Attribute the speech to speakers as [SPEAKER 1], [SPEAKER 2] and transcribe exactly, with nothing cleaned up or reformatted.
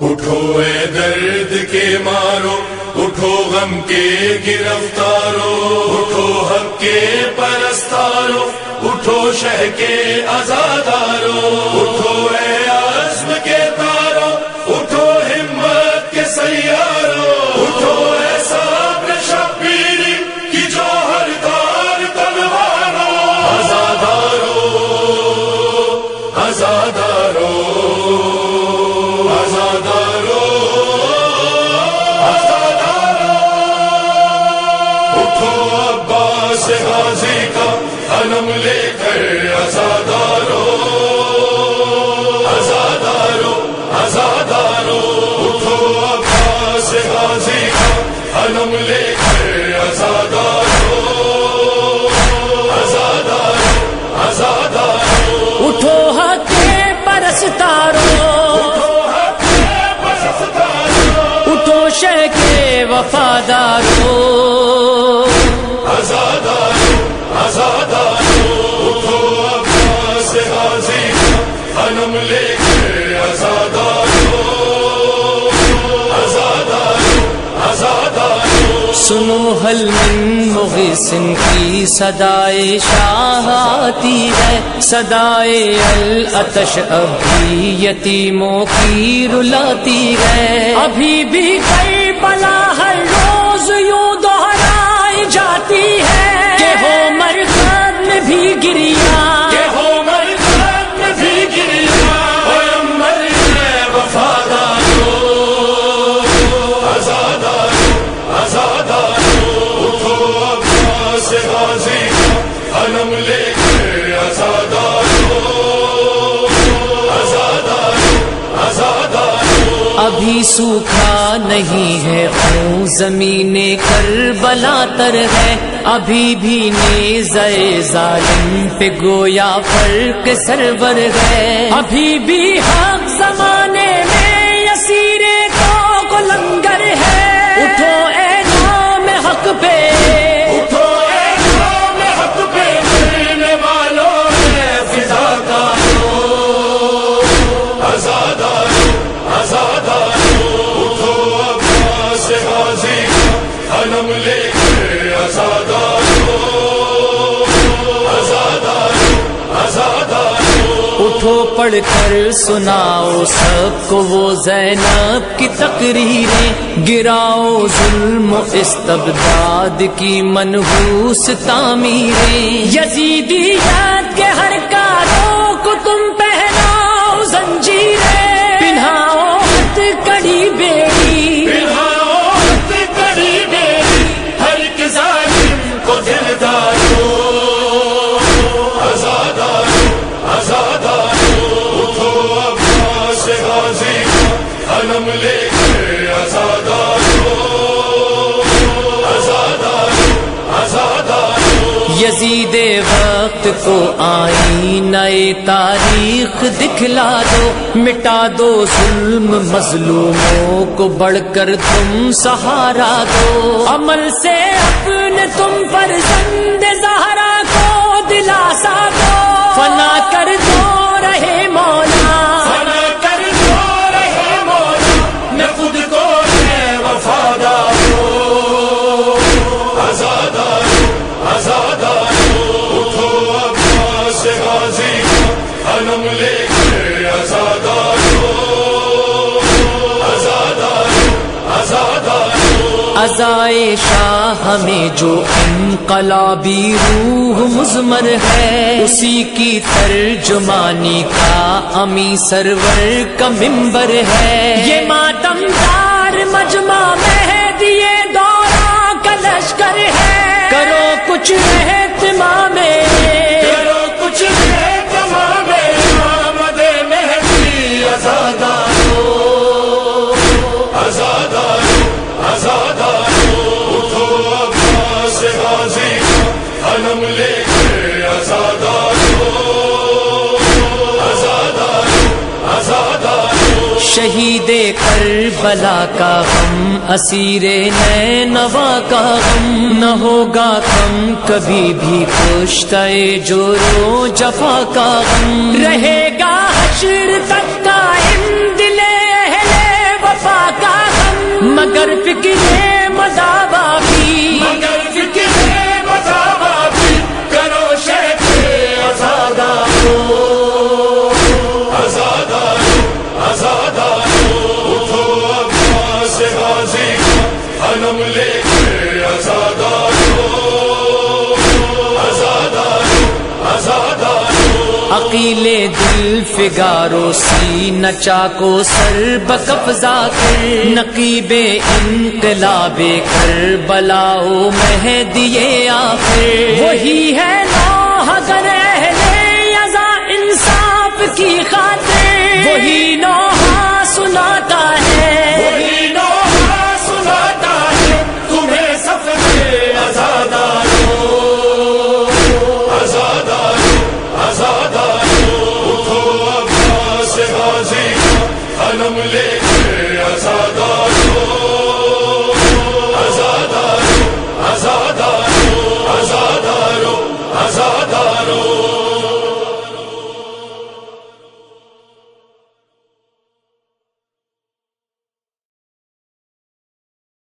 [SPEAKER 1] اٹھو اے درد کے مارو، اٹھو غم کے گرفتارو، اٹھو حق کے پرستارو، اٹھو شہ کے آزادارو، اٹھو اے عزم کے تارو، اٹھو ہمت کے سیارو، اٹھو اے صبر شبیری کی جوہر دار تلوارو، آزادارو آزادارو آزادارو آزادارو، اٹھو عباس غازی کا علم لے کر آزادارو آزادارو آزادارو، اٹھو عباس غازی کا علم لے کر آزادارو آزادارو آزادارو،
[SPEAKER 2] اٹھو حق کے پرستارو، اٹھو شہ کے وفادارو،
[SPEAKER 1] آزادارو آزادارو، اٹھو عباس غازی کا علم لے کر آزادارو آزادارو آزادارو،
[SPEAKER 2] سنو حل من مغیث کی صدائے شاہ آتی ہے، صدائے العطش اب بھی یتیموں کی رلاتی ہے، ابھی بھی کربلا ہر روز یوں دہرائی جاتی ہے، کہ ہو مرقد میں بھی گریا،
[SPEAKER 1] کہ ہو مرقد میں بھی گریا، پیغمبر ہے وفادارو آزادارو آزادارو، اٹھو عباس غازی کا علم لے کر آزادارو آزادارو آزادارو،
[SPEAKER 2] ابھی سوکھا نہیں ہے خون زمین کربلا تر ہے، ابھی بھی نیزہ ظالم پہ گویا فرق سرور ہے، ابھی بھی حق زمانے میں یسیر کو لنگر ہے، اٹھو اے نام حق پہ،
[SPEAKER 1] اٹھو اے نام حق پہ، مرنے والوں میں فدا کارو آزادارو آزادارو، اٹھو عباس غازی کا علم لے کر آزادارو آزادارو آزادارو،
[SPEAKER 2] اٹھو پڑھ کر سناؤ سب کو وہ زینب کی تقریریں، گراؤ ظلم و استبداد کی منحوس تعمیریں، یزیدیت کے ہر کاروں کو تم پہناؤ زنجیریں، پہناؤ ہتھ کڑی بیڑی،
[SPEAKER 1] پہناؤ ہتھ کڑی بیڑی، ہر ایک ظالم کو دلدارو آزادارو آزادارو، اٹھو عباس غازی کا علم لے کر آزادارو آزادارو آزادارو،
[SPEAKER 2] یزید وقت کو آئینہ تاریخ دکھلا دو، مٹا دو ظلم مظلوموں کو بڑھ کر تم سہارا دو، عمل سے اپنے تم فرزند زہرا کو دلاسا دو، فنا کر دو رہے مولا،
[SPEAKER 1] فنا کر دو رہے مولا، میں خود کو ہے وفادارو آزادارو آزادارو، اٹھو عباس غازی کا علم لے کر آزادارو آزادارو آزادارو،
[SPEAKER 2] عزائے شاہ ہمیں جو انقلابی روح مضمر ہے، اسی کی ترجمانی کا امی سرور کا منبر ہے، یہ ماتم دار مجمع مہدی دورہ کا لشکر ہے، کرو کچھ اہتمام،
[SPEAKER 1] کرو کچھ اہتمام، آمد مہدی آزادارو آزادارو آزادارو، اٹھو عباس غازی کا علم لے کر آزادارو آزادارو آزادارو،
[SPEAKER 2] شہید کربلا کا غم، اسیر نینوا کا غم، نہ ہوگا کم کبھی بھی کشتہ جورو جفا کا غم، رہے گا حشر تک قائم دل اہل
[SPEAKER 1] آزادانو اٹھو عباس غازی کا علم لے کے آزادانو آزادانو آزادانو
[SPEAKER 2] عقیل دل فگارو سینہ چاکو سر بقبضہ کر نقیب انقلاب کربلا و مہدی آخر وہی ہے نوح اگر اہل یزا انصاف کی خاطر وہی نوحہ سناتا ہے
[SPEAKER 1] وہی نوحہ سناتا ہے تمہیں سفر آزادانو آزادانو آزادانو اٹھو عباس غازی کا علم لے کے آزادانو